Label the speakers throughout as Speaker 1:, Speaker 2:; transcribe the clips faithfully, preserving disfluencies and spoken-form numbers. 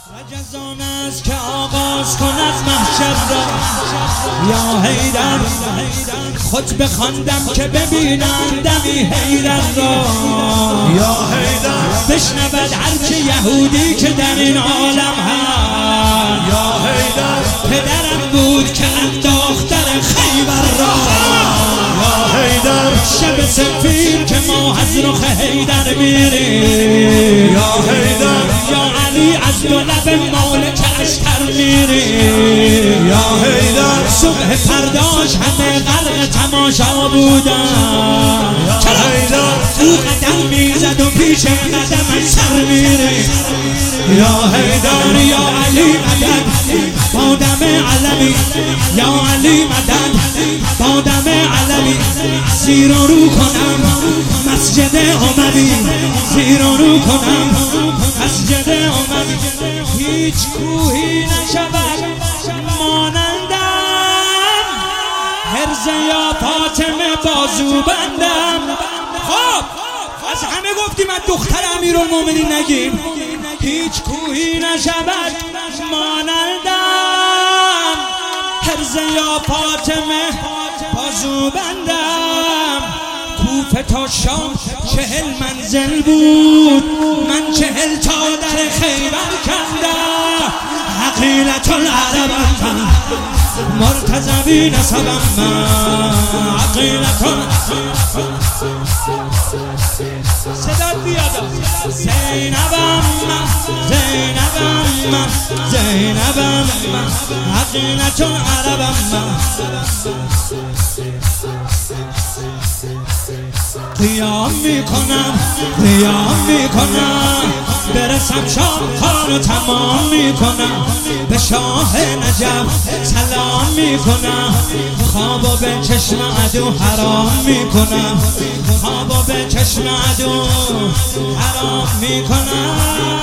Speaker 1: رجزان است که آغاز کند محشر را، یا حیدر خود بخواندم که ببینندمی حیدر را،
Speaker 2: یا حیدر
Speaker 1: بشنود هرچه یهودی که در این عالم هست،
Speaker 2: یا حیدر
Speaker 1: پدرم بود که انداختر خیبر را،
Speaker 2: یا حیدر
Speaker 1: شب سفید که ما از رخ حیدر میریم،
Speaker 2: یا حیدر
Speaker 1: یا علی از دو لب مالک اشتر میریم،
Speaker 2: یا حیدر
Speaker 1: صبح پرداش همه غرق تماشا بودن،
Speaker 2: یا حیدر
Speaker 1: او قدم میزد و پیش قدمش سر میریم،
Speaker 2: یا حیدر
Speaker 1: یا علی مدد با دم علمی، یا علی مدد با دم علمی، زیر و رو کنم مسجد اموی، زیر و رو کنم مسجد اموی، هیچ کوهی نشود مانندم، حرز یا فاطمه بازو بندم. خب از همه گفتیم از دختر امیرالمومنین نگیم، هیچ کوهی نشود مانندم، حرز یا فاطمه بازو بندم. کوفه تا شام چهل منزل بود، من چهل تا در خیبر کندم، حقیلت العربم مرتضوی نسبم من، حقیلت صدات بیاد، زینبم من، زینبم من، زینبم من، حقیلت العربم من. قیام میکنم قیام میکنم، برسم شام خانو تمام میکنم، به شاه نجف سلام میکنم، خوابو به چشم عدو حرام میکنم، خوابو به چشم عدو حرام میکنم.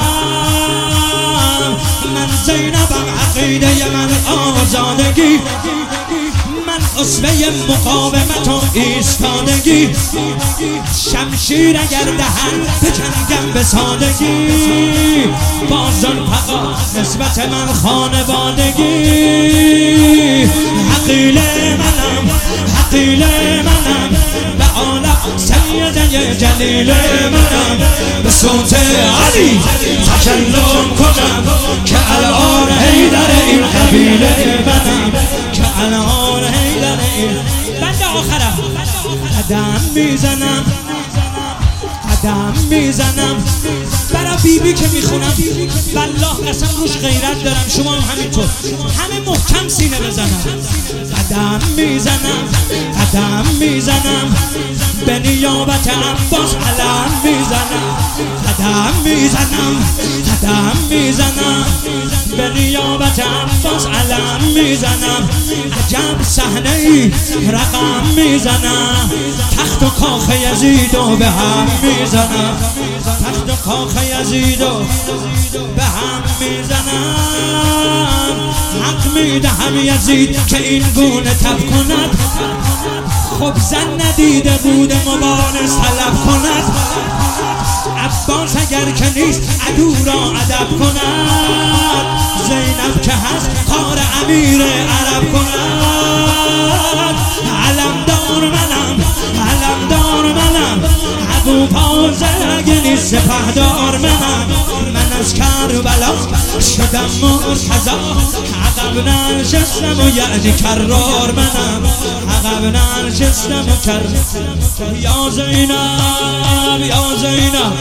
Speaker 1: من زینبم، عقیده من آزادگی، من اسوه مقاومت و ایستادگی، شمشیر اگر دهن بجنگم به سادگی، بازان فقط نسبت من خانوادگی، حقیله منم حقیله منم، به عالم سیده جلیل منم، به صوت علی تکلم کنم که الان حیدر این قبیله منم، که الان حیدر این. بند آخرم قدم میزنم قدم میزنم برا بیبی که میخونم، والله قسم روش غیرت دارم، شما هم همینطور همه محکم سینه بزنم. قدم میزنم قدم میزنم به نیابت عباس علم میزنم، قدم میزنم قدم میزنم به نیابت عباس علم میزنم، عجب صحنه ای رقم میزنم، تخت و کاخ یزیدو به هم میزنم، تخت و کاخ یزیدو به هم میزنم. حق میدهم یزید که این گونه تب کند، خب زن ندیده بود مبارز طلب کند، عباس اگر که نیست عدو را ادب کند، زینب که هست کار امیر عرب کند، علمدار منم علمدار منم، ابو فاضل اگه نیست سپهدار منم، من از کربلا شدم مرتضی، عقب ننشستم و یعنی کرار منم، عقب ننشستم و کرار. یا زینب یا زینب